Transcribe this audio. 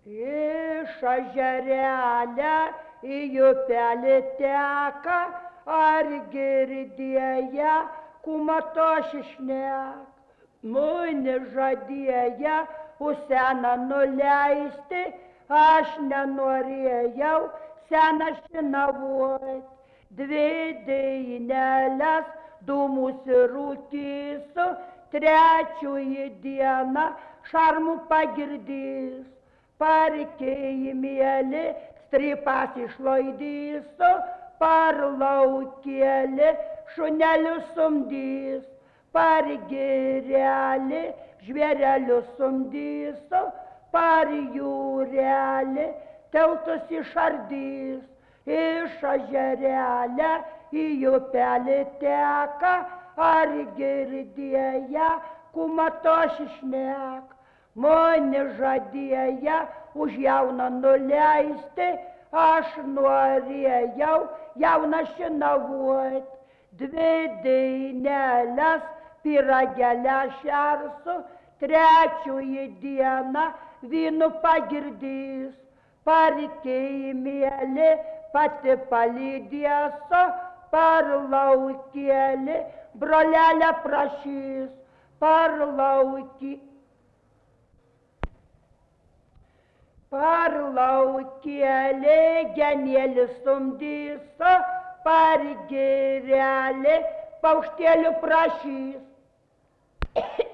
Iš ežerelę į upelį teka, ar girdėję, kumatos išnek. Mane žadėję seną nuleisti, aš nenorėjau seną šinavot. Dvi dainelės dūmus rūkysiu, trečiųjų dieną šarmų pagirdys. Parkėjai mėly, strypas išlaidysiu, par laukėlį šunelius sumdys. Par girelį žvėrelius sumdysiu, par jūrelį teltus išardys. Iš ežerelę į upelį teka, ar girdėję, kumatos išnek. Mane žadėję už jauną nuleisti, aš norėjau jauną šinavot. Dvi dainelės pyragelę šersiu, trečiųjų dieną vynu pagirdys. Parkėjai mėly, pati palydėsiu, par laukėlį brolelę prašys. Par laukėlį genėlį sumdysiu, par girelį paukštėlių prašys.